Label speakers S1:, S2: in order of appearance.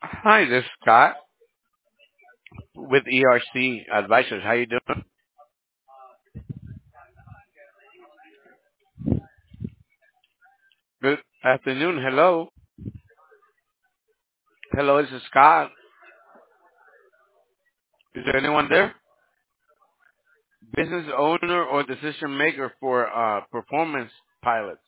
S1: Hi, this is Scott with ERC Advisors. How you doing? Good afternoon. Hello. Hello, this is Scott. Is there anyone there? Business owner or decision maker for performance pilots?